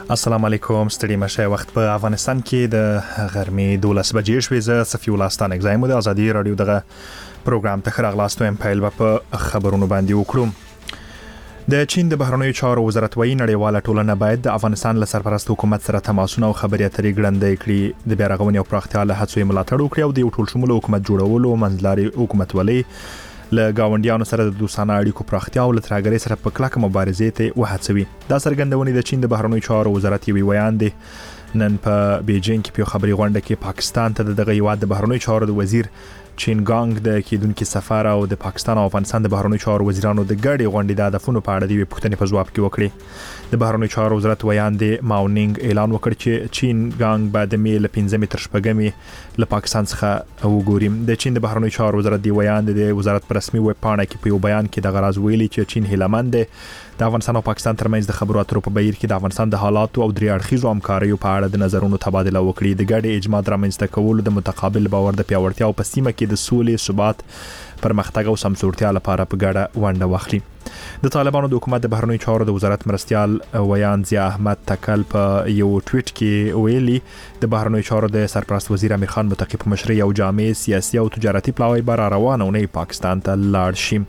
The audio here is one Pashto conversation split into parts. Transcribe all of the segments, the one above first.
السلام علیکم. ستړي مشه. وخت په افغانستان کې د غرمې 12 بجې شوې. زه صفي الله ستانک زایم د ازادي رادیو دغه پروګرام ته خراغلاستو ام پایل په خبرونو باندې وکړو. د چین د بهرنیو چارو وزارت وایي نړیواله ټولنه باید د افغانستان له سرپرست حکومت سره تماسونه او خبرې اترې ګړندۍ کړي، د بیارغونې او پراختیا له هڅو ملاتړ وکړي او د یو ټول شموله حکومت جوړولو منځلاري حکومت ولې له گاونډیانو سره د دوستانه اړیکو پراختیا او لترګری سره په کلکه مبارزې ته وهڅوي. دا څرګندونې د چین د بهرنیو چارو وزارت یوي بیان دی. نن په بیجینګ کې په خبري غونډه کې پاکستان ته دغه یواد د بهرنیو چارو د وزیر چینګانګ د کېدونکو سفیر او د پاکستان او افغانستان د بهرنیو چارو وزیرانو د ګډي غونډې د هدفونو په اړه د پوښتنې په جواب کې وکړي. د بهرنیو چارو وزارت ویان دی ماونینګ اعلان وکړ چې چینګانګ بعد میل 15 تر شپږمې له پاکستان څخه وګوري. د چین د بهرنیو چارو وزارت دی ویان دی د وزارت پر رسمي ویب پاڼه کې په یو بیان کې د غراض ویلي چې چین هیلمند د افغانستان او پاکستان ترمنځ د خبرو اترو په بهیر کې د افغانستان د حالاتو او درې اړخیزو همکاریو په اړه د نظرونو تبادله وکړي. د ګډي اجماع رامنځته کولو د متقابل باور د پیاوړتیا او په سیمه کې د سولې ثبات پرمختګ او سمسورتیا لپاره په ګډه ونډه واخلي. د طالبانو د حکومت د بهرنیو چارو د وزارت مرستيال ویان ضیا احمد تکل په یو ټویټ کې ویلي د بهرنیو چارو د سرپرست وزیر امیر خان متقی په مشرۍ او جامع سیاسي او تجارتي پلاوی بر روانه ونې پاکستان ته لاړ شي.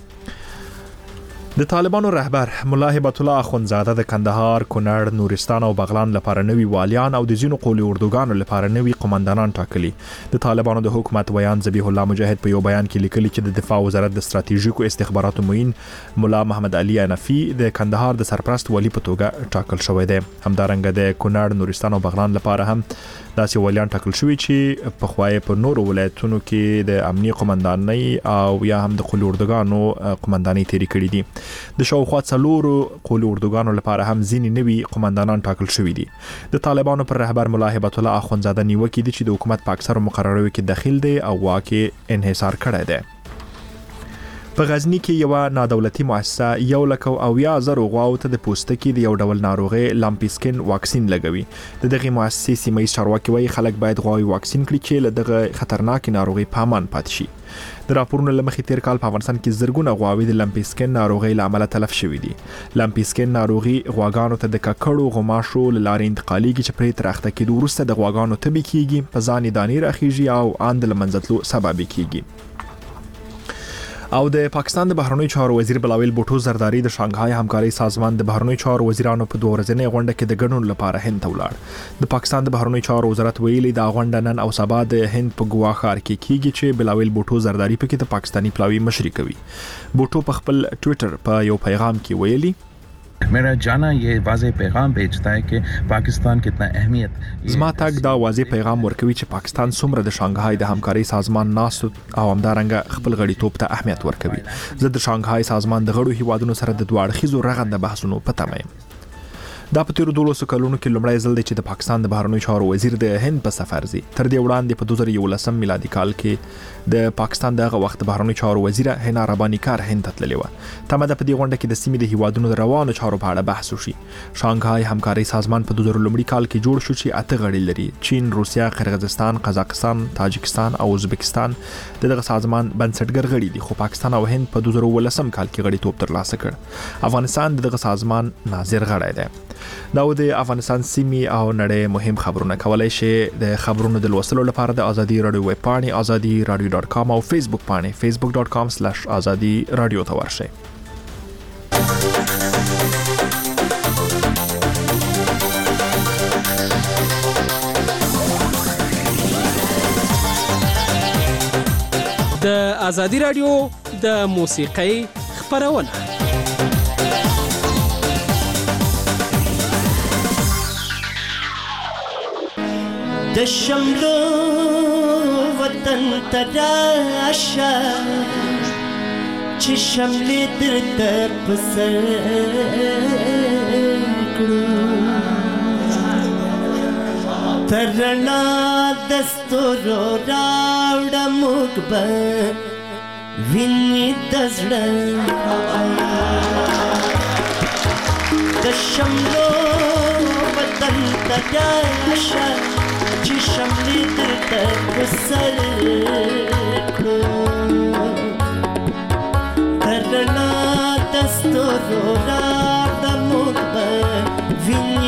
د طالبانو رهبر مولا هبت الله اخوندزاده د کندهار، کونړ، نورستان او بغلان لپاره نوي والیان او د ځینو قولي اردوګانو لپاره نوي قومندانان ټاکلي. د طالبانو د حکومت ویان ذبیح الله مجاهد په یو بیان کې لیکلي چې د دفاع وزارت د ستراتیژیکو استخباراتو معین مولا محمد علي انفي د کندهار د سرپرست ولی په توګه ټاکل شوی دی. همدارنګه د کونړ، نورستان او بغلان لپاره هم داسې والیان ټاکل شوی چې په خوای په نورو ولایتونو کې د امنیه قومندانۍ او یا هم د قولي اردوګانو قومندانۍ تیری کړې دي. د شاوخوا څلورو قولي اردوګانو لپاره هم ځینې نوي قومندانان ټاکل شوی دي. د طالبانو پر رهبر مولا هبت الله اخوندزاده نیوکه دي چې د حکومت په اکثر مقرراتو کې دخیل دی او واکه انحصار کړی دی. په غزنی کې یو نادولتي مؤسسه 1,000 غواو ته د پوستکي د یو ډول ناروغي لامپیسکن واکسین لګوي. دغه مؤسسې سیمه چارواکي وایي خلک باید غواوي واکسین کړي چې له دغه خطرناک ناروغي په امان پاتې شي. د راپورونو لمخې تیر کال په افغانستان کې زرګونه غواوي د لامپیسکن ناروغي لامل تلف شوې دي. لامپیسکن ناروغي غواګانو ته د ککړو غماشو لارې انتقالېږي چې پرې ترخته کېدو وروسته د غواګانو تبي کېږي، په ځان دانې راخیږي او اند لمنځتلو سبب کېږي. او د پاکستان د بهرنیو چارو وزیر بلاول بوټو زرداری د شانګهای همکاري سازمان د بهرنیو چارو وزیرانو په دوه ورځنۍ غونډه کې د ګډون لپاره هند ته ولاړ. د پاکستان د بهرنیو چارو وزارت ویلي دا غونډه نن او سبا د هند په ګوا ښار کې کیږي چې بلاول بوټو زرداری په کې د پاکستانی پلاوی مشري کوي. بوټو په خپل ټوئیټر په یو پیغام کې ویلي मेरा जाना ये वाज़ेह पैगाम भेजता है कि पाकिस्तान कितना अहमियत زما تک دا واضح پیغام ورکوي چې پاکستان څومره د شانګهای د همکاري سازمان ناست او همدارنګه خپل غړیتوب ته اهمیت ورکوي. زه د شانګهای سازمان د غړو هیوادونو سره د دوه اړخیزو رغنده بحثونو په تمه یم. دا په تیر 12 کلونو کې لومړی ځل دی چې د پاکستان د بهرنیو چارو وزیر د هند په سفر ځي. تر دې وړاندې په 2011 میلادي کال کې د پاکستان دغه وخت بهرنیو چارو وزیر هنا ربانی کار هند ته تللی و. تمه ده په دې غونډه کې د سیمې د هیوادونو د روانو چارو په اړه بحث وشي. شانګهای همکاري سازمان په 2000 کال کې جوړ شو چې 8 غړي لري: چین، روسیا، قرغیزستان، قزاقستان، تاجکستان او ازبکستان. دغه سازمان بنسټګر غړي دي، خو پاکستان او هند په 2018 کال کې غړیتوب ترلاسه کړ. افغانستان دغه سازمان ناظر غړی دی. دا د افغانستان سیمې او نړۍ مهم خبرونه کولای شي د خبرونو د لوستلو لپاره د ازادي رادیو ویب پاڼې azadi-radio.com او فیسبوک پاڼې facebook.com/azadi radio ته ورشئ. د ازادي رادیو د موسیقۍ خبرونه د شملو وطن تراشه چې شملې درته په سر کړو ترنا دستورو راوړه موږ به ویني د زړه د شملو وطن تراشه چې شملې درته په سر کړو ترنا دستورو راوړه موږ به ویني د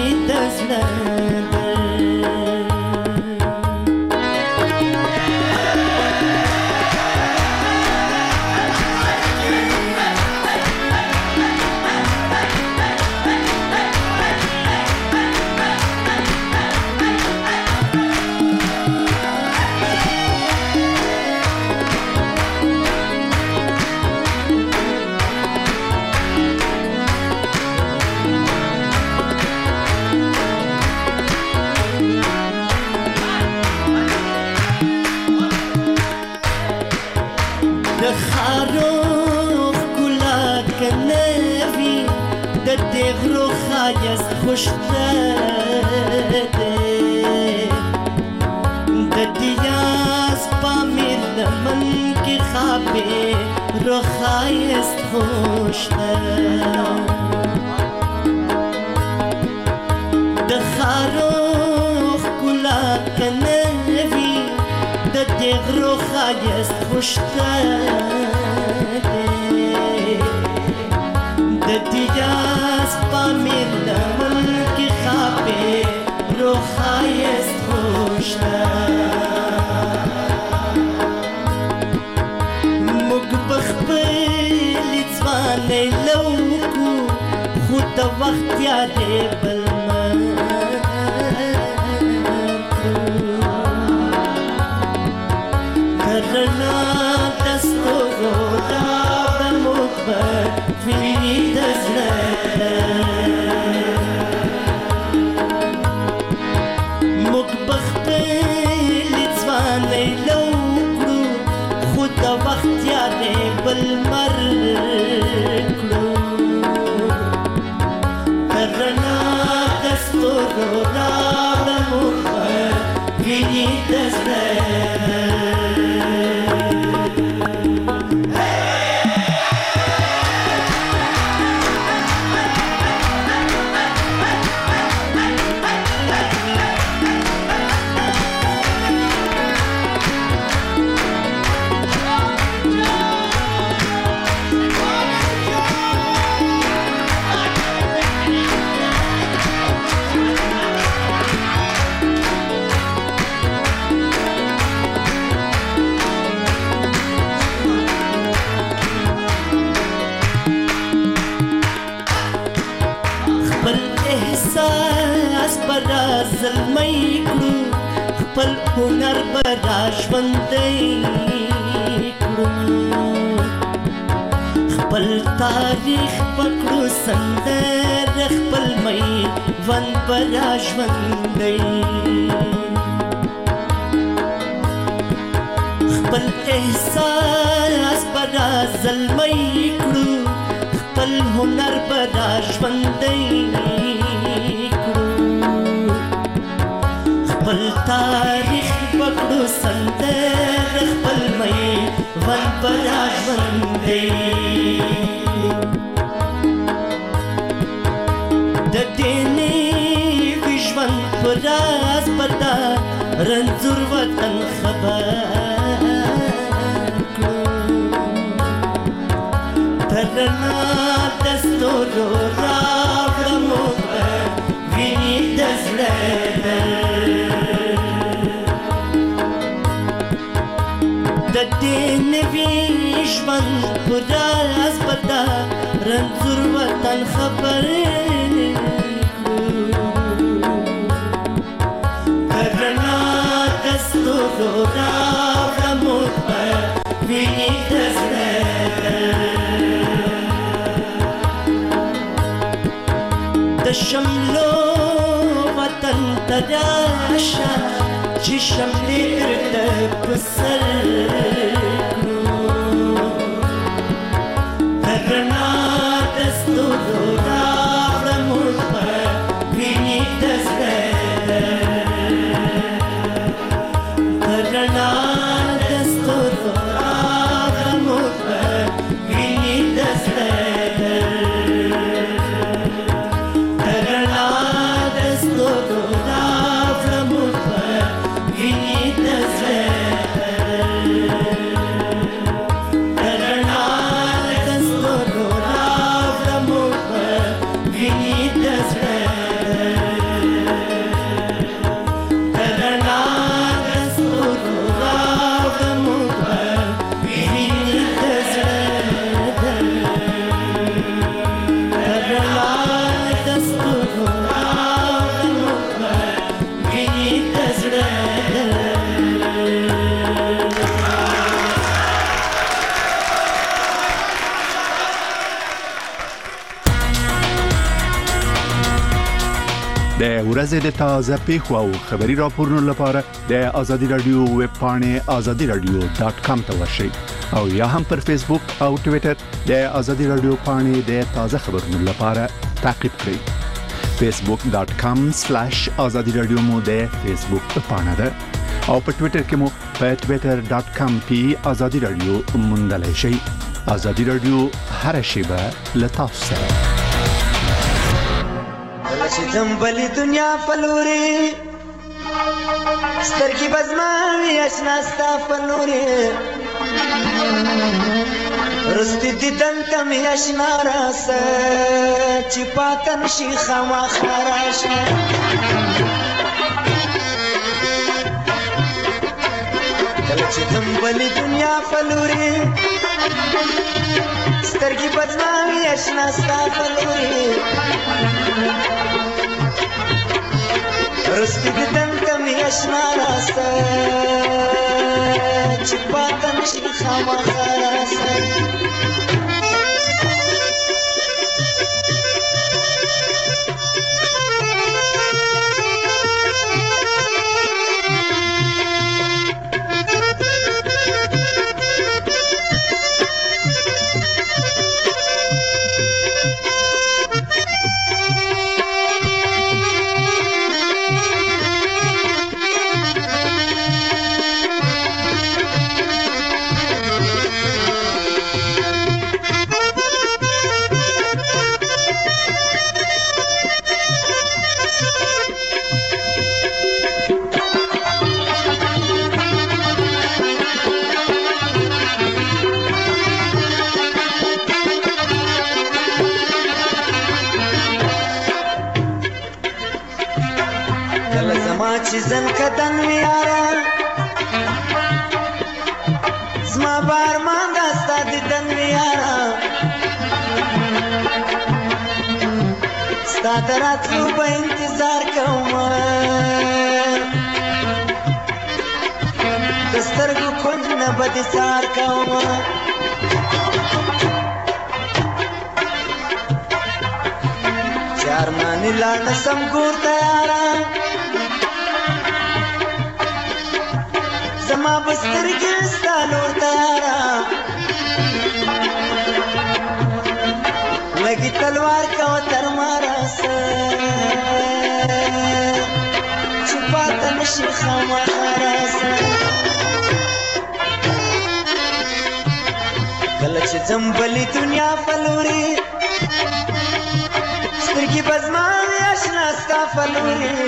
Vinit ورځې د تازه پیښو او خبري راپورونو لپاره د آزادي رادیو ویب پاڼې azadiradio.com ته ورشئ او یا هم پر فیسبوک او ټوئیټر د آزادي رادیو پاڼې د تازه خبرونو لپاره تعقیب کړئ. facebook.com/azadiradio مو د فیسبوک پاڼه ده او په ټوئیټر کې مو په twitter.com/azadiradio موندلای شئ. آزادي رادیو هر شیبه لتاسو سره. چې زمبلی دنیا فلوري سترګې بزماوي اشنا ستا فلوري رستی دیدن تم اشنا راسه چې پاتن شي خامخا راشه کله چې زمبلی دنیا فلوري سترګې بزماوي اشنا ستا فلوري رستی دیدن کم اشنا راسه چې پاتن شي خامخا راسه چې زن کدن میاره زما بارمان داستا دیدن میاره ستا دراتلو به انتظار کوم د سترګو کونج نه به دې سار کوم چې ارمانې لاړ نسم ګور ته یاره زما بسترګې ستا لور ته یاره لږی تلوار کوه تر ما راسه چې پاته نشي خامخا راسه کله چې ځم بلې دنیا فلوري سترګې به زما وي اشنا ستا فلوري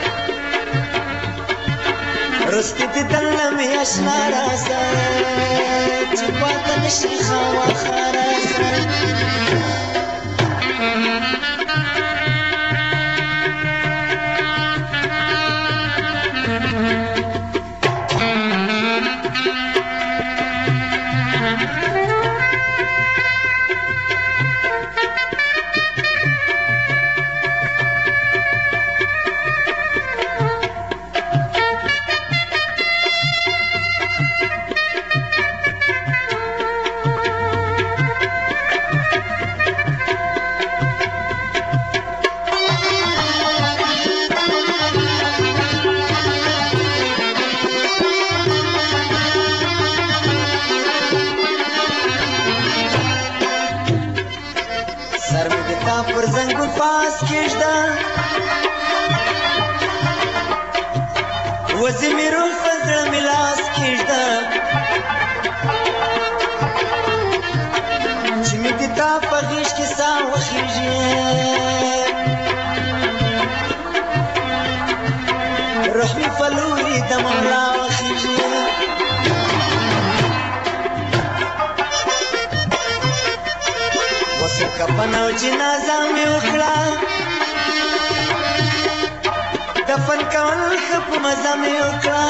رستی دیدن نمی اشنا راسه چې پاته نشي خامخا راسه پر زنگون پاس کشده وزی میرون فزر ملاس کشده چی می دیتا پغیش کسا وخیجه روح می فلوری دمولا وخیجه وسو کپنو جنازه می وکړه دفن کول خپ مزه می وکړه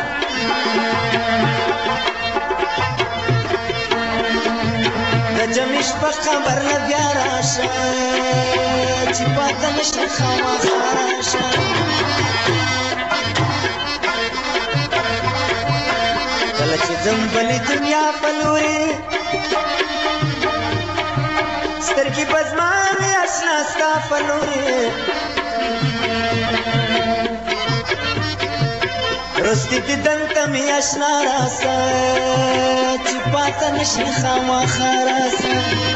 د جمیش په خبر نه بیا راشه چې پاته نشي خامخا راشه کله چې ځم بلې دنیا فلوري سترګې بزمانې اشنا ستا فلوري دیدن ته مې اشنا راسه چې پاته نشي خامخا راسه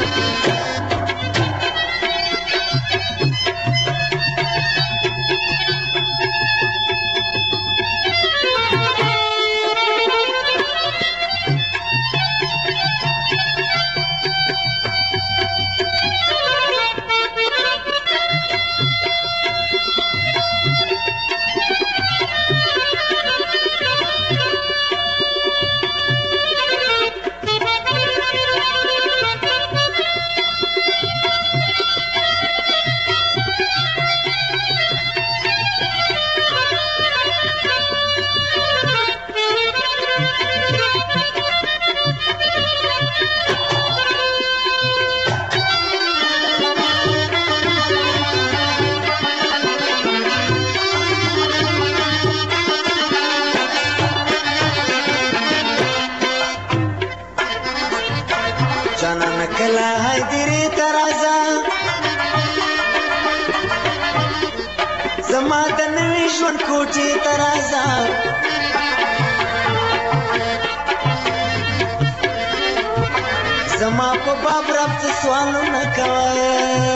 زما په باب رب ته سوالونه کوه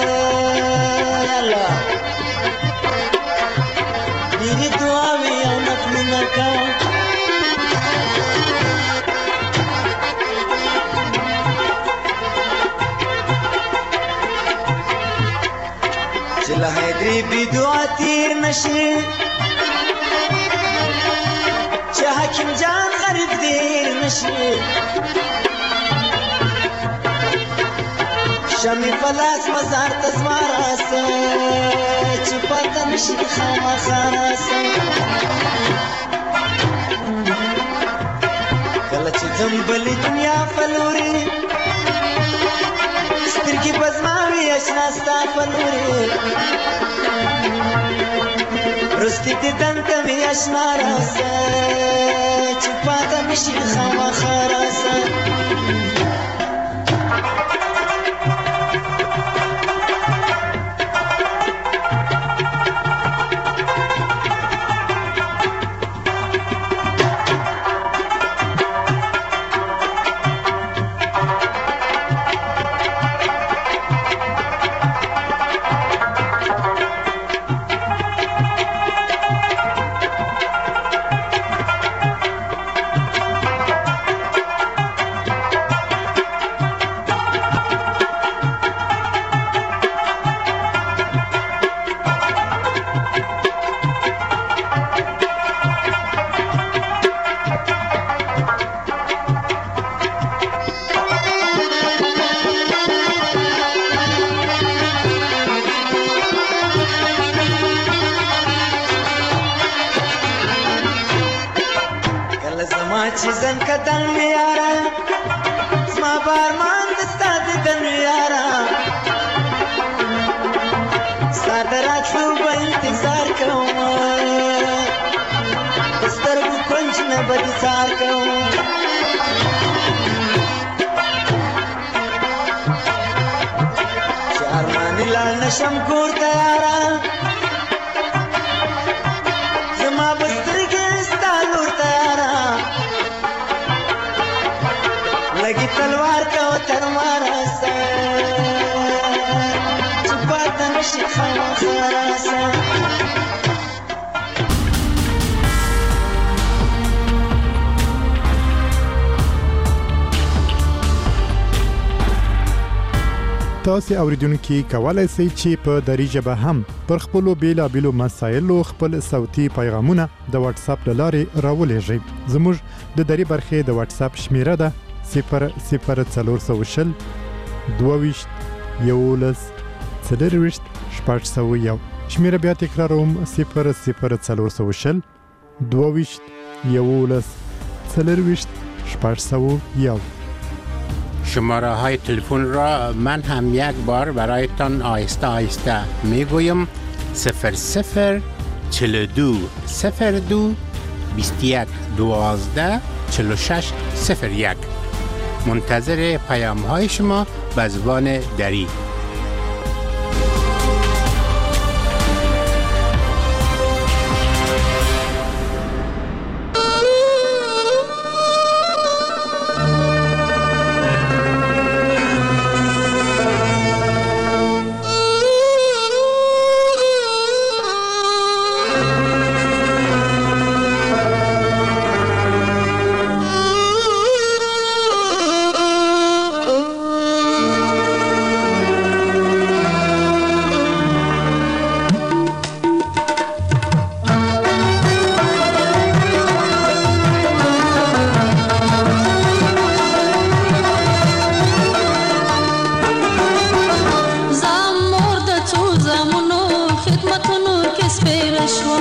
الله ډېرې دعاوې او نفلونه کوه چې له حیدرې بې دعا تېر نشي چې حکیم جان غریب دیر نشي شمی پلاس مزار تزما راسه چې پاته نشي خامخا راسه کله چې ځم بلې دنیا فلوري سترګې به زما وي اشنا ستا په لوري رستي دیدن ته مې اشنا راسه چې پاته نشي خامخا راسه چې زن کدن یارا زما بارمان دستا دیدن یارا ستا د راتلو به انتظار کوم د سترګو کونج نه به دې څار کوم چې ارمانې لاړ نشم کور ته یارا زما به سترګې ستا لور ته یارا لګي تلوار کو تر ما راسه چې پاته نشي خامخا راسه تاسو اوریدونکو کولای شئ چې په دری ژبه هم پر خپل بیلابېلو مسایلو خپل صوتي پیغامونه د واتس اپ لارې راولېږئ زموږ د دری برخې د واتس اپ شمیره ده 00420 22 11 401 شمیره بیا تکراروم 00420 22 11 401 شماره های تلفن را من هم یک بار برایتان آهسته آهسته میگویم 00 42 02 21 12 46 01 منتظر پیام های شما به زبان دری.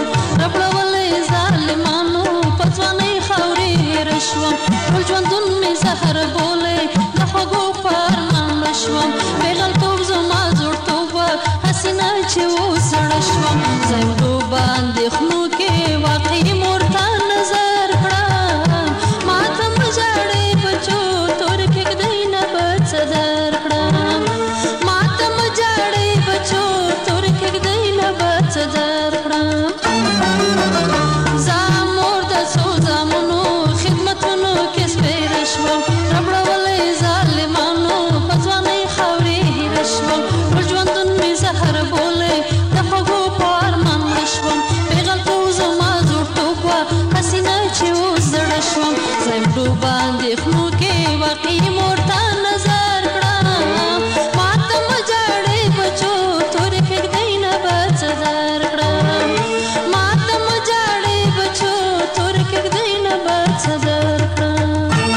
ربړولې ظالمانو پځوانې خاورې رشوم ټول ژوندون مې زهر بولې د خوږو پرمان شوم پیغلتوب زما زوړتوب حسینه چې وسړه شوم زنګو باندې خنو کې واقعي مورته نظر کړم ماته مجاړې بچو تور کېږدی نه بڅ در کړم ماته مجاړې بچو تور کېږدی نه بڅ در کړم زامور د څو زامنو خدمتونو کې سپېره شوم ربړولې ظالمانو پځوانۍ خاورې هېره شوم ټول ژوندون مې زهر بولې د خوږو په ارمان مړه شوم پیغلتوب زما زوړتوب وه حسینه چې اوس زړه شوم زمډو باندې خنو کې واقعي مور ته نظر کړم ماته مجاړې بچو تورې کېږدۍ نه بڅ در کړم ماته مجاړې بچو تورې کېږدۍ نه بڅ در کړم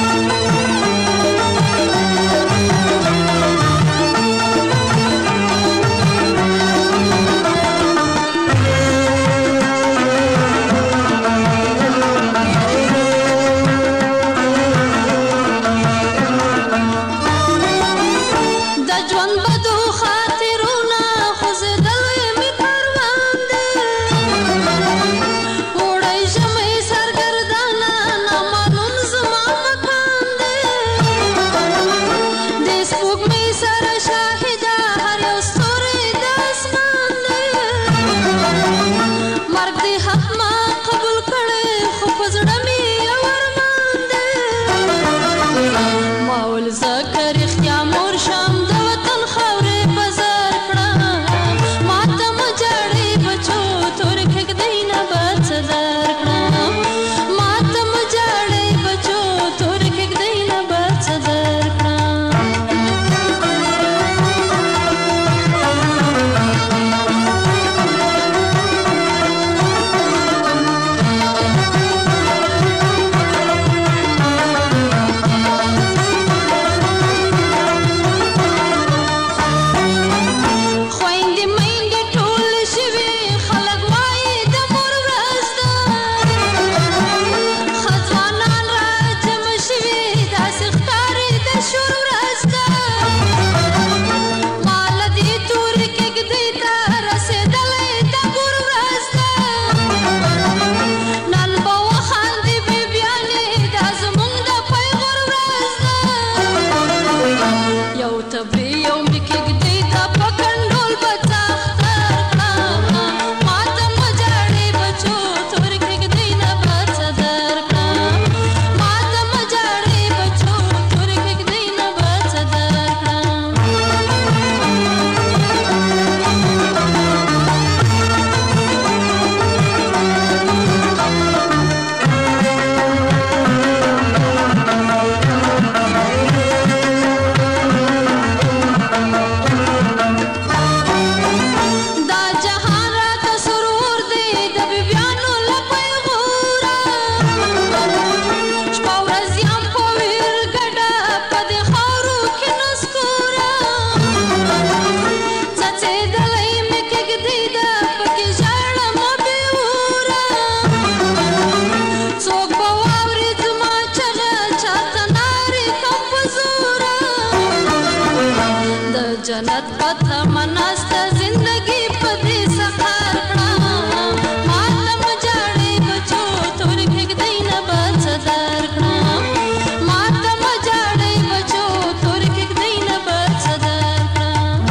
جنت پته مناسته زندگی په دې سفر کړم ماته مجاړې بچو تور کېږدۍ نه بڅ در کړم ماته مجاړې بچو تور کېږدۍ نه بڅ در کړم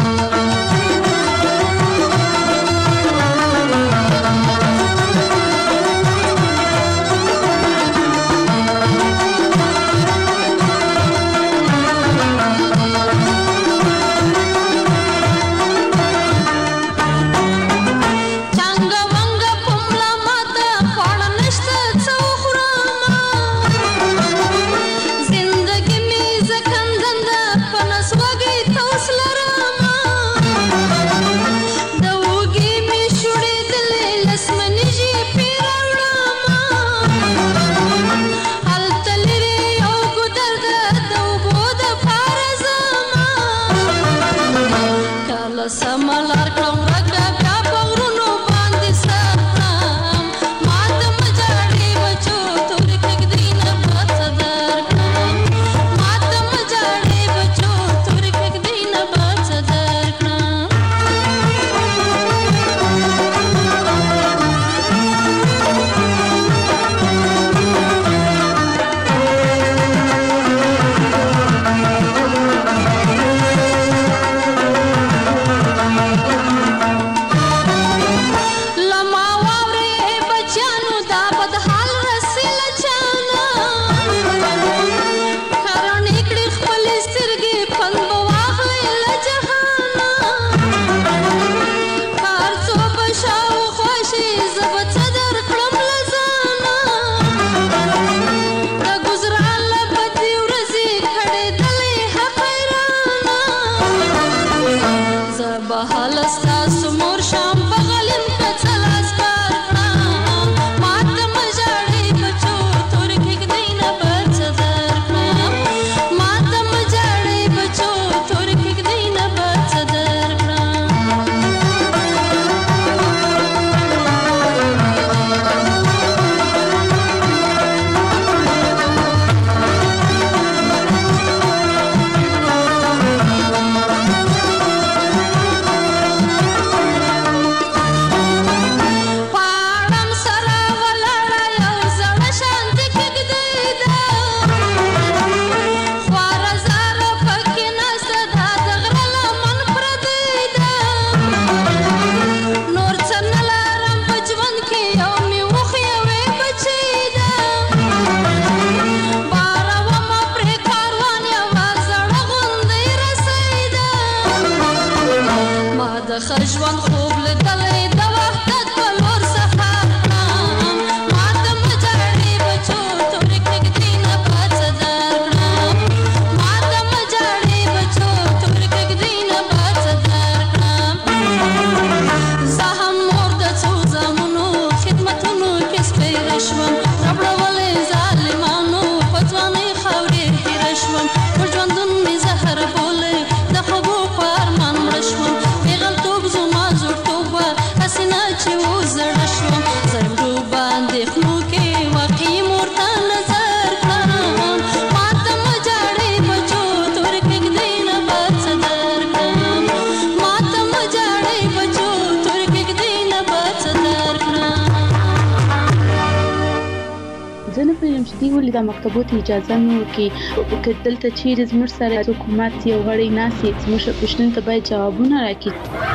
پوهیږم چې دوی ولې دا مکتبو ته اجازه نه ورکوي. که دلته چیرې زموږ سره حکومت یو غړی ناست وي زموږ پوښتنو ته باید جوابونه راکړي.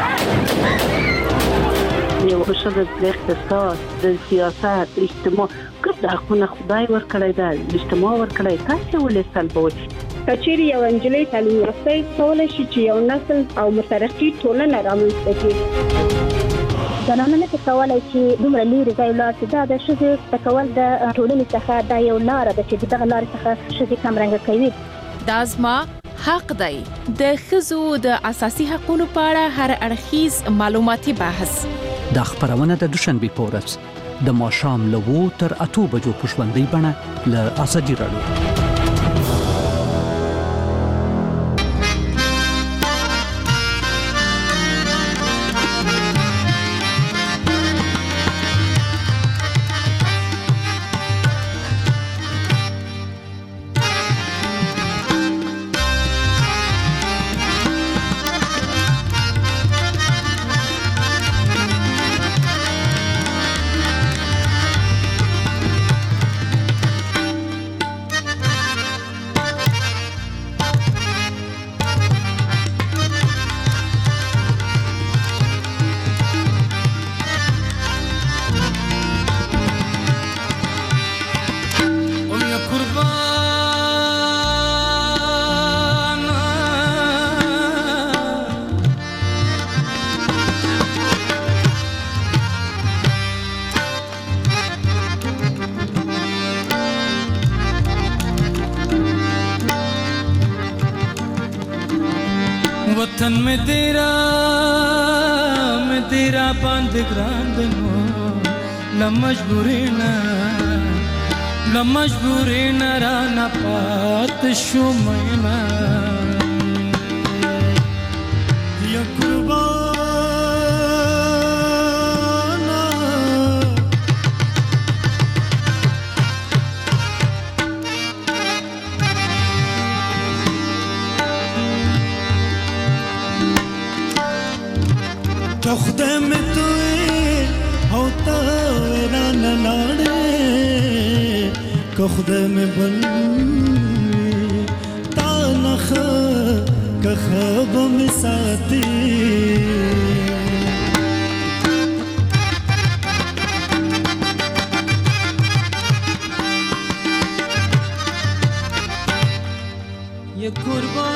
یو ښځه د اقتصاد، د سیاست، اجتماع ګډ حقونه خدای ورکړی دی، اجتماع ورکړی، تاسې ولې سلبوئ؟ که چیرې یو نجلۍ تعلیم یافته وي کولی شي چې یو نسل او مترقي ټولنه رامنځته کړي. زنانه نه کولی چې دومره لرې ځای ولاړ شي. دا د ښځې زده کول د ټولنې څخه دا یو لاره ده چې دغه لارې څخه ښځې کمرنګه کوي. دا زما حق دی. د ښځو د اساسي حقوقو په اړه هر اړخیز معلوماتي بحث. دا خبرونه د دوشنبه په ورځ د ماښام له 2 تر 8 بجو په ژوندۍ بڼه له ازادي راډیو. वतन में तेरा बंद ग्रांदनो la majburi na rana pat shumayna ya qurbana تخدم تو होता रन लाड़े कखदम बन तानख कखब मिसाती ये कुर्बान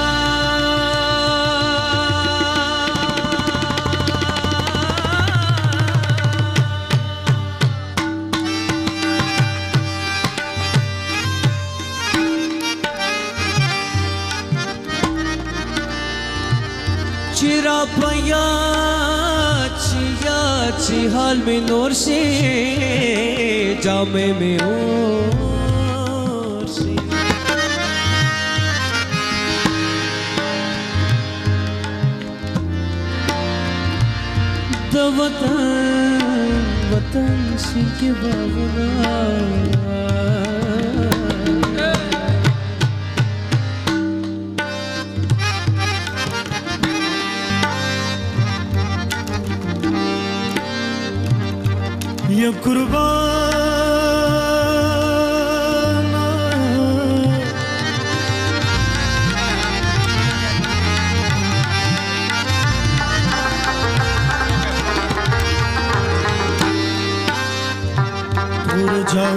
चिरा पया चिया ची हाल में नूर से जामे में और से द वतन से के बाबरा ये कुर्बाना दूर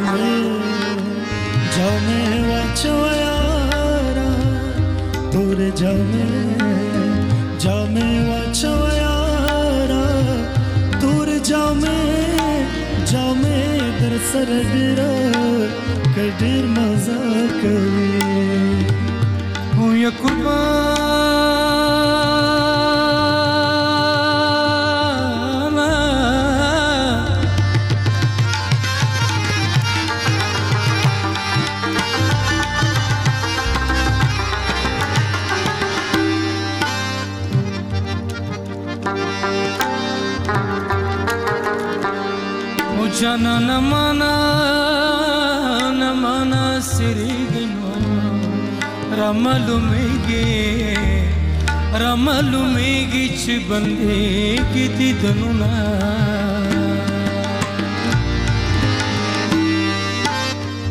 जामे वाचो यारा दूर जामे वाचो यारा दूर जामे در سر ډیره کډیر مزه کوي هو یا قربان जाना न माना सिरिगनो रमलुमेगी च बंदे की दिदनुना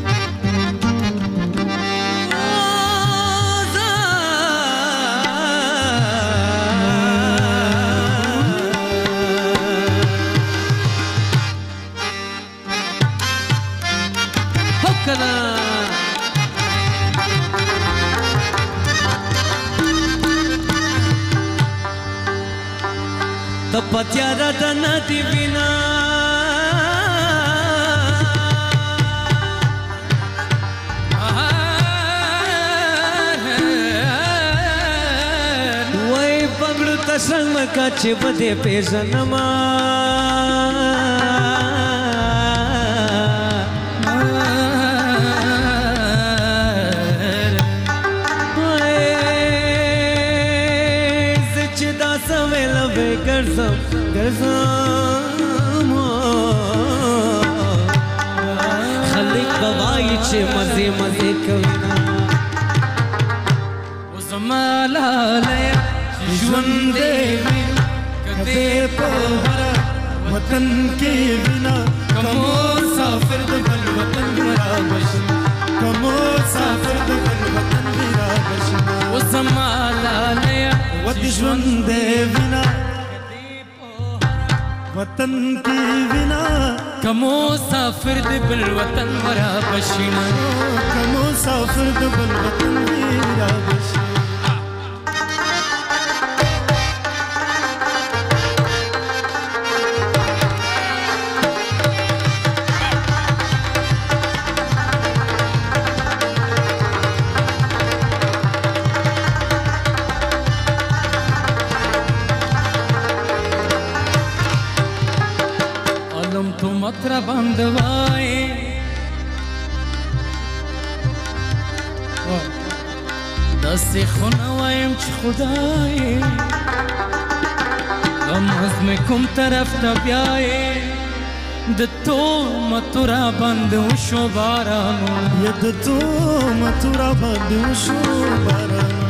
پتیارا د ندی وینا وای پګړو تسنګ مکا چې بده پیژنما خلق بوای چې مزه مزه کوي او زمالا لیا ژوند دې کته په هر وطن کې وینا کومو سافر د بل وطن را بشي کومو سافر د بل وطن را بشي او زمالا لیا ود ژوند دې وینا وطن کی وینا کمو سافر د بل وطن ورا بشینا کمو سافر د بل وطن ورا بشینا متر بندوائے دست خونوائم چی خدای غم حزم کم طرف تبیائے دتو متورا بندوشو بارانو یا دتو متورا بندوشو بارانو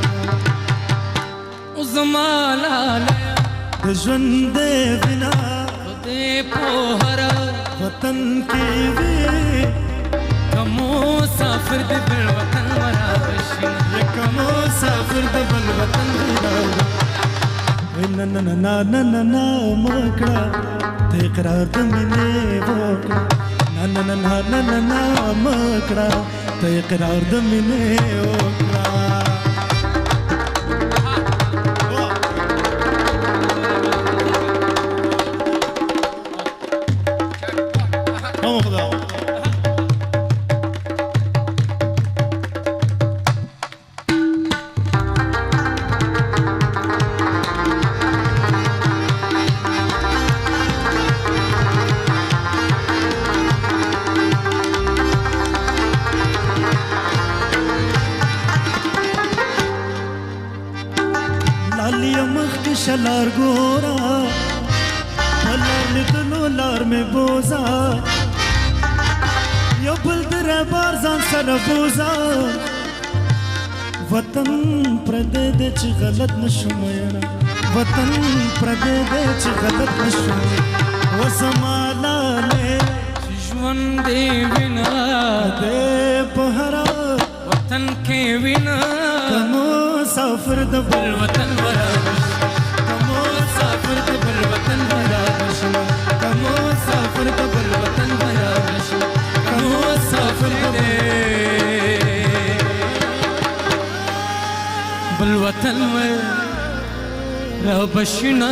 ازمالا لیا دجوند بنا دے پوہرا وطن کی وی کمو سافر د بل وطن ورا بشي کمو سافر د بل وطن ورا نا نا نا نا نا نا مکړه ته اقرار د مینې وکړه نا نا نا نا نا نا مکړه ته اقرار د مینې وکړه شلار گورا پلار لدنو لار میں بوزا یو بلدر بارزان سر بوزا وطن پردے دے چی غلط نشو میرا وطن پردے دے چی غلط نشو وزمالا لے جوان دے وینا دے پہرا وطن کے وینا کمو سافر دبل وطن ورا سافر د بل وطن ورا بشي کمو سافر د بل وطن ورا بشي کمو سافر د بل وطن ورا بشینا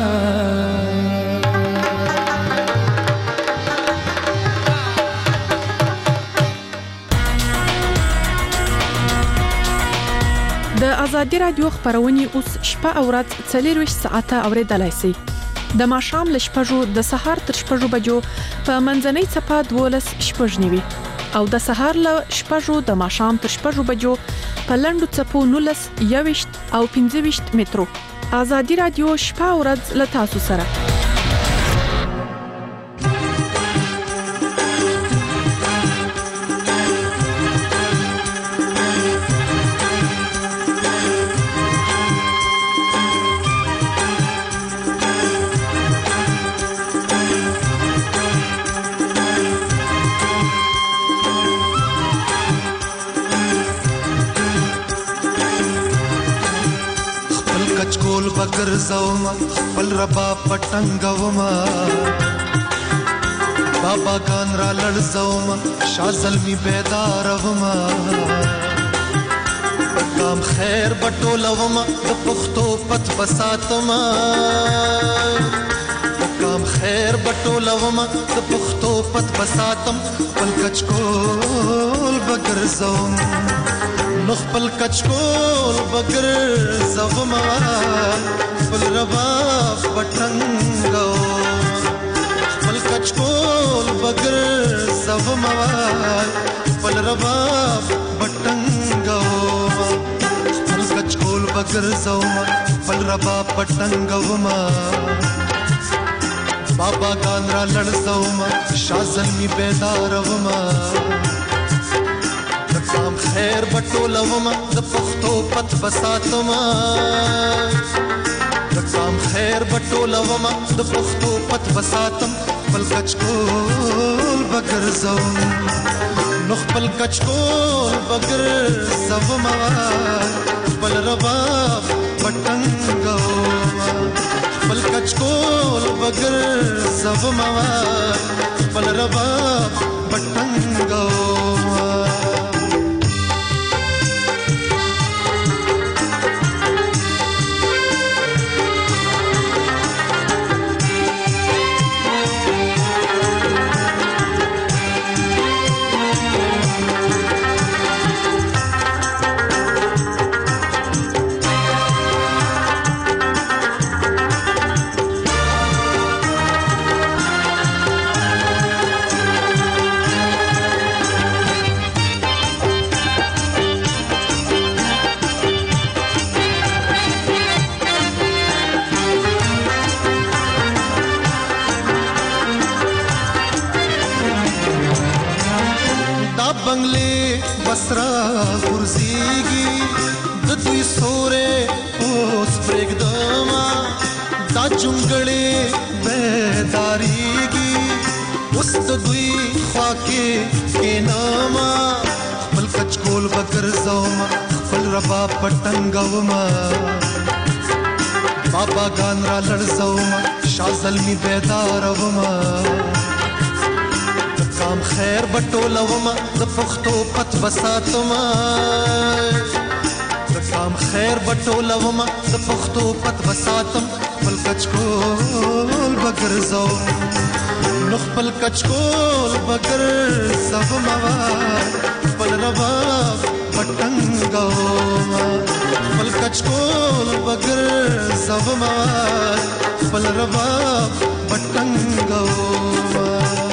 د ازادي رادیو خبرونه اوس شپه او ورځ 24 ساعته اوریدلای شئ د ماښام ل شپږو د سهار تر شپږو بجو په منځنۍ چپه 12 شپږنیوي او د سهار ل شپږو د ماښام تر شپږو بجو په لندو چپو 19 21 او 25 مترو ازادي رادیو شپه او ورځ ل تاسو سره ګرځوما خپل ربا پټنګوما بابا ګان را لړزوما شاه زلمی بیداروما کام خیر بټولوما د پښتو پت بساتما خیر بټولوم د پښتو پت بساتم خپل کچکول بګرځوم نو خپل کچکول بګرځوم خپل رباب بټنګو خپل کچکول بګرځوم خپل رباب بټنګو خپل کچکول بګرځوم خپل رباب بټنګو بابا ګان را لړزوم شازل می بیداروم د کام خیر بټولوم د پښتو پت بساتم د کام خیر بټولوم د پښتو پت بساتم خپل کچکول بګرځوم نو خپل کچکول بګرځوم خپل رباب بټنګو خپل کچکول بګرځوم خپل رباب بټنګو بنگلې بسرا غورځيږي د دوی سورې اوس پرېږدما دا جونګړې بیداریږي اوس د دوی خوا کې کېنما خپل کچکول بګرځوم خپل رباب پټنګوم بابا ګان را لړزوم شازل می بیداروم کام خیر بټولوم د پښتو پت بساتم د کام خیر بټولوم د پښتو پت بساتم خپل کچکول بګرځوم نو خپل کچکول بګرځوم خپل رباب بټنګوم خپل کچکول بګرځوم خپل رباب بټنګوم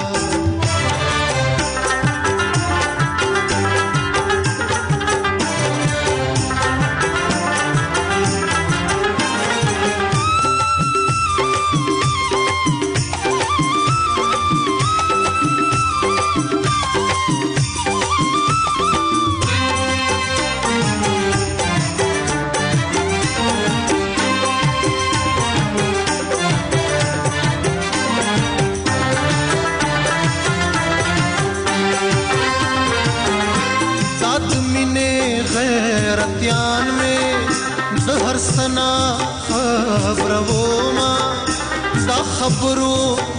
غیرتیان میں دہر سنا خبرو ما دا خبرو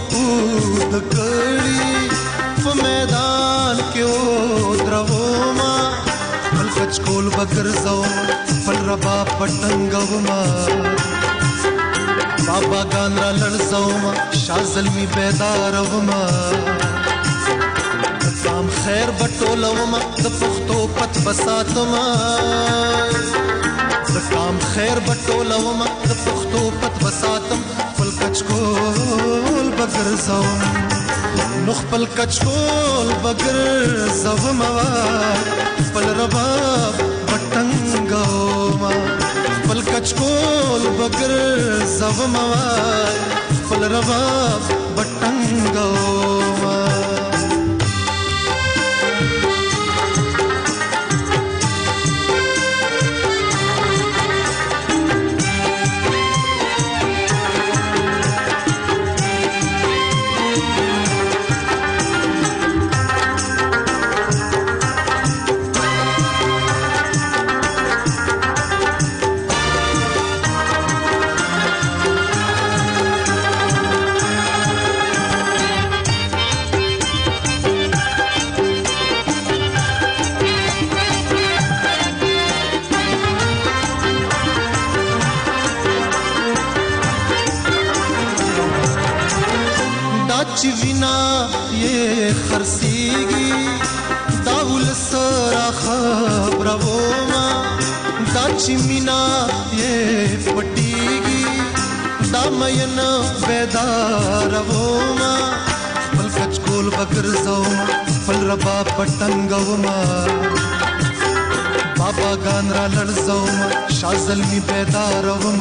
دکڑی میدان کیو درو ما پل کچکول بگرزو پل رباب پٹنگو ما بابا گان را لڑزو ما شازل می بیدارو ما کام خیر بټولوم د پښتو پت بساتم د کام خیر بټولوم د پښتو پت بساتم خپل کچکول بګرځوم نو خپل کچکول بګرځوم خپل رباب بټنګوم خپل کچکول بګرځوم خپل رباب بټنګوم رسیږي دا ولسرا خبرونه دا چې مینا یې پټیږي دا مین بیدارونه خپل کچکول بګرځوم خپل ربا پټنګوم بابا ګان را لړزوم شازلمی بیداروم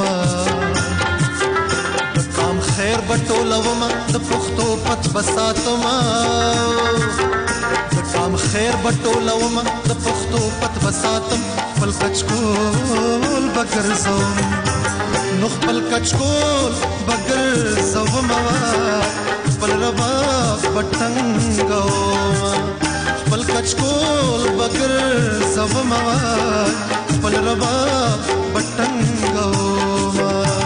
د کام خیر بټولوم د پښتو پت بساتم د کام خیر بټولوم د پښتو پت بساتم خپل کچکول بګرځوم نو خپل کچکول بګرځوم خپل ربا پټنګوم خپل کچکول بګرځوم خپل ربا پټنګوم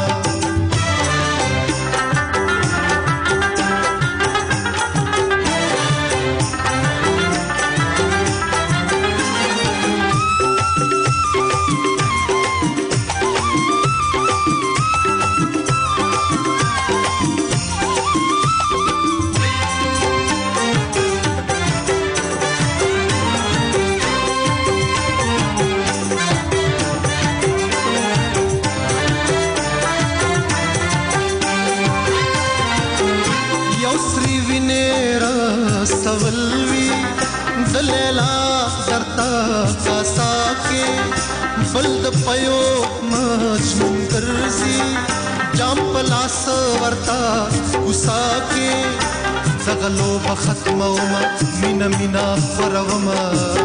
बल्द पयो मजनून करजी जाम पलास वर्ता गुसा के दगलो बखतमवमा मीना मीना फरवमा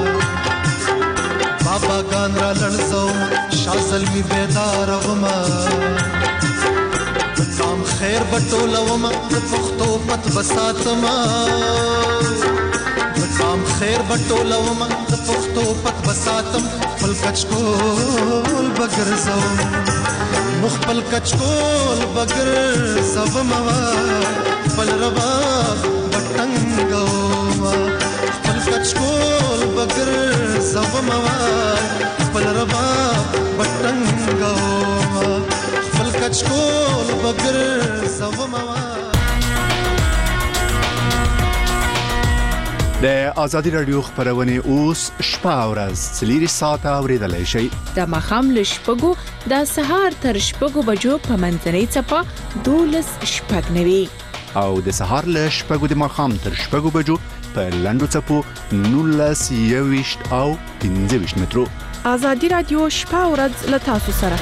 बाबा गानरा लड़जवमा शाजलमी बेदारवमा काम खैर बटोलवमा पख्तो पत बसातमा काम खैर बटोलवम د پښتو پت بساتم خپل کچکول بګرځوم نو خپل کچکول بګرځوم خپل ربا بټنګوم خپل کچکول بګرځوم خپل ربا بټنګوم خپل کچکول بګرځوم د ازادي رادیو خبرونه اوس شپه او ورځ 3 ساعته اوریدلای شئ د مخام ل شپږو د سهار تر شپږو بجو په منځنۍ چپه 12 شپږنوي او د سهار ل شپږو د مخام تر شپږو بجو په لندو چپو 19 او 15 مترو ازادي رادیو شپه او ورځ ل تاسو سره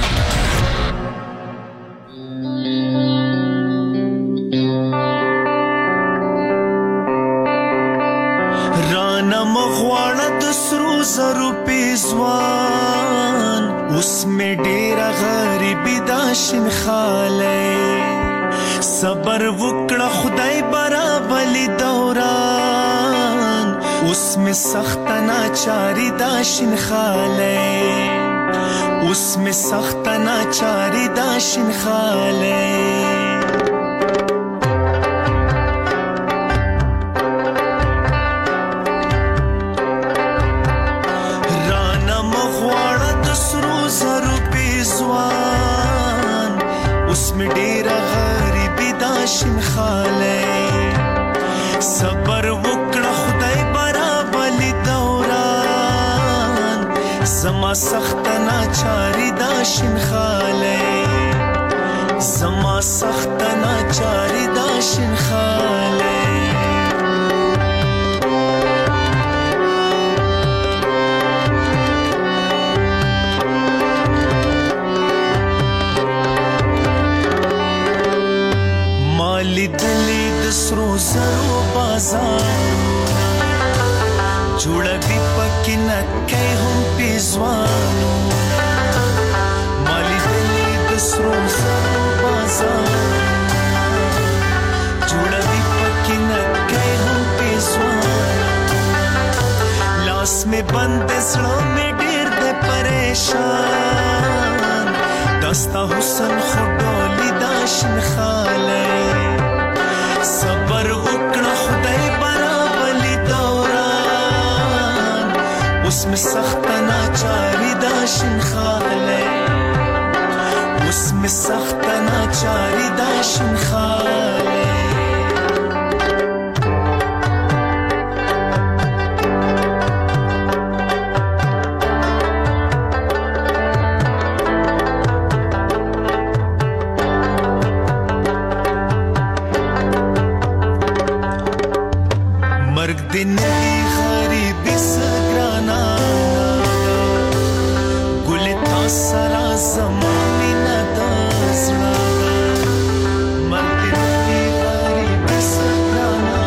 زرو پیزوان اوس می ډیر غریبی داشن خاله صبر وکړه خدای برابلی دوران اوس می سخت ناچاری داشن خاله اوس می سخت ناچاری داشن خاله شین خاله صبر وکړه خدای برابلی دوران زما سخت ناچاری دا شین خاله زما سخت ناچاری دا شین خاله دلی د سرو زرو بازار جوړه دی پکې نکې هم پیزوانو مالی دلی د سرو زرو بازار جوړه دی پکې نکې هم پیزوانو لاس می بند زړه می ډېر د پریشان دستا حسن خډولې داشن خاله صبر وکړه خدای برابلی دوران اوس می سخت ناچاری داشن خاله اوس می سخت ناچاری داشن خاله ندی غریبی سگرانا گل تا سرا زمانی ندازنا مرد ندی غریبی سگرانا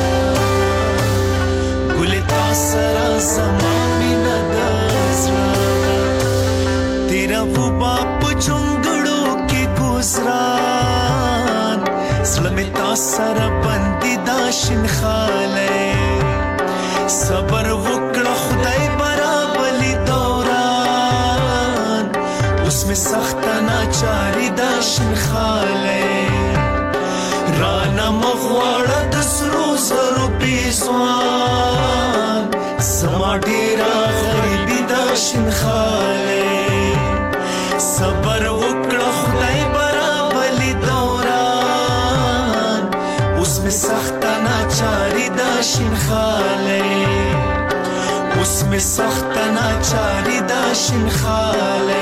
گل تا سرا زمانی ندازنا تیرا وہ باپ چنگڑوں کی گزران سلمی تا سرا بندی داشن خالے صبر وکړه خدای برابلی دوران اس میں سخت ناچاری داشن خالے رانا مغواړه د سرو زرو پیسوان سما ډیرا غریبی داشن خالے صبر وکړه خدای برابلی دوران اس میں سخت ناچاری داشن خالے اس میں سخت ناچاری داشن خالے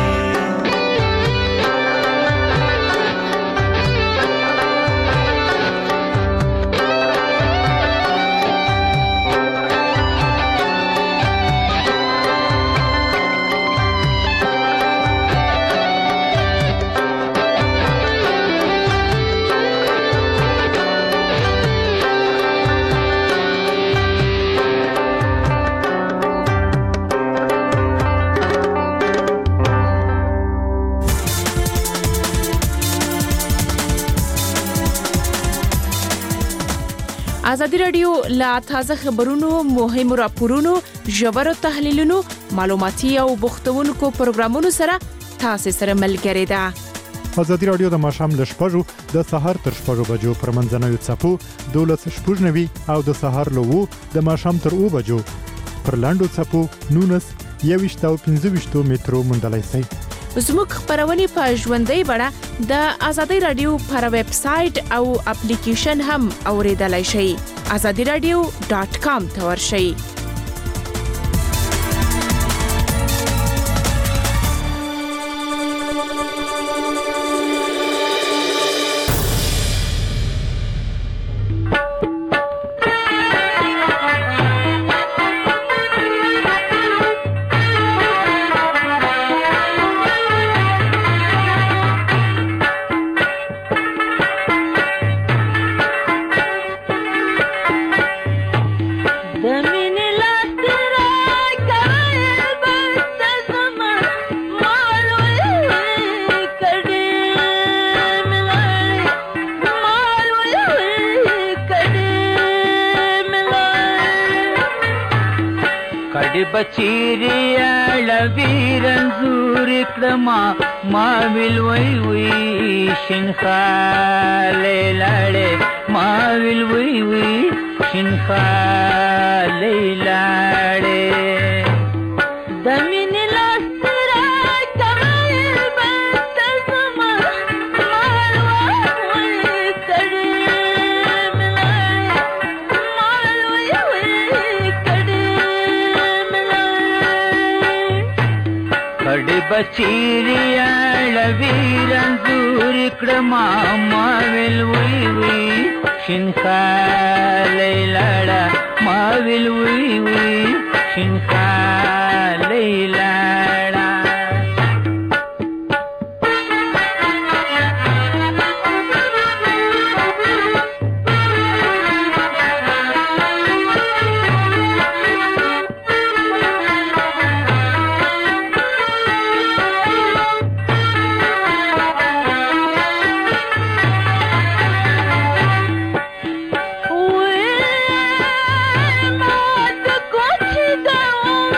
ازادي رادیو لا تازه خبرونو مهم راپورونو ژور تحلیلونو معلوماتي او بوختونکو پروګرامونو سره تاسو سره ملګری ده. ازادي رادیو د ماښام ل 6:00 د سهار تر 6:00 بجو پر منځنوي څپو 12:90 او د سهار له 2 د ماښام تر 2 بجو پر لاندو څپو 19 او 15 مترو مندلای سي. زموږ خبرونه په ژوندۍ بڼه د ازادي رادیو پر ویب سټ او اپلیکیشن هم اوریدلای شئ. azadiradio.com ته ورشئ. بچیریا لویرنزور کړما ما ویل وی وی شنخاله لاړې ما ویل وی وی شنخاله لاړې د مين لاسترا کمل بنت زما مال وی کړې مال وی کړې کډ بچیریا لویرنزور کړما ما ویل وی وی شنخاله لاړه ما ویل وی وی شنخاله لاړه Go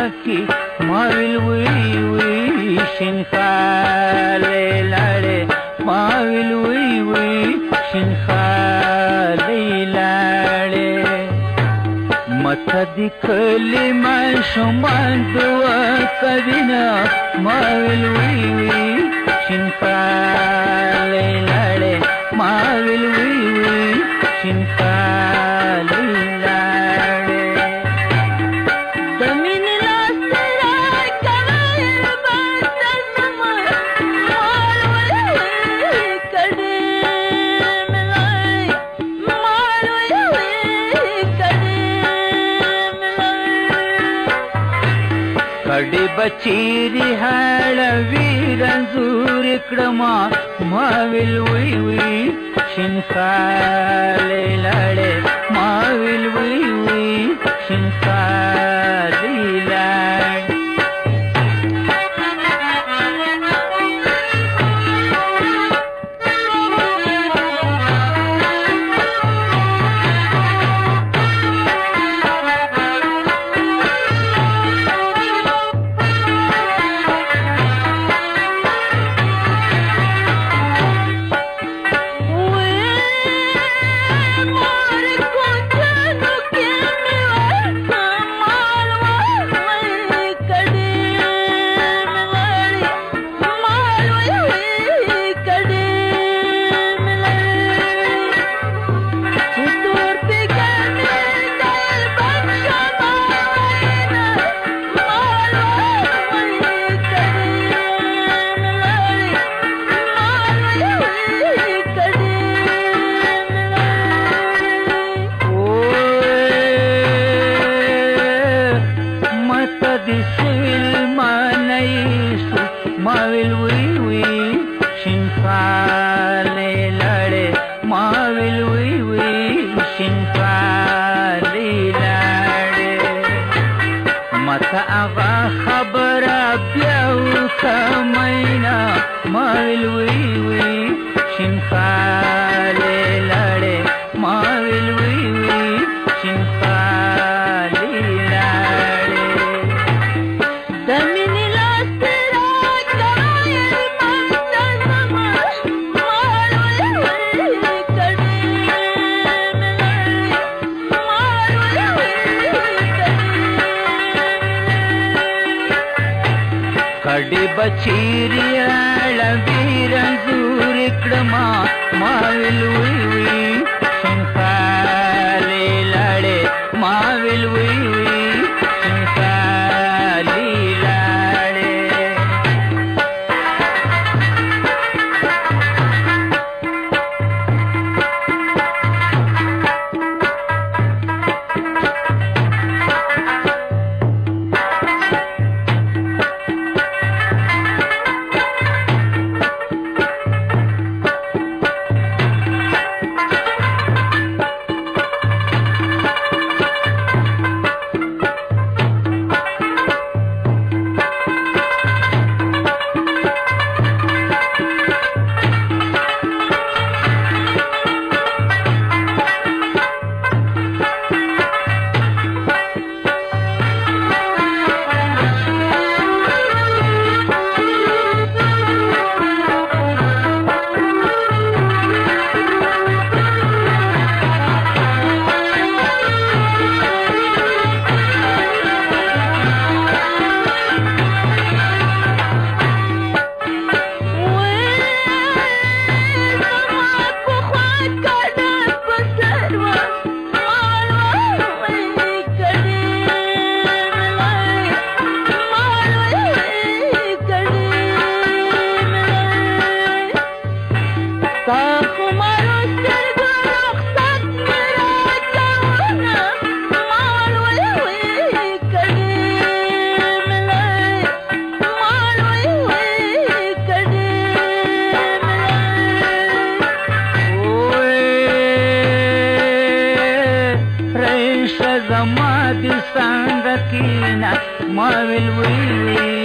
کی ما ویل وی وی شین خاله لاړې ما ویل وی وی شین خاله لاړې مته د کلمه شومان دوا کبینا ما ویل وی وی شین خاله لاړې ما ویل وی وی شین خاله کډې بچیری هړوي رنزور کړما ما ویل وی وی شین خاله لاړې ما ویل وی وی شین خاله لاړې بچیری لوی رنزور کړما ما ویل وی وی شین خاله لاړې ما ویل وی وی شین خاله لاړې زما د څنګه کینا ما ویل وی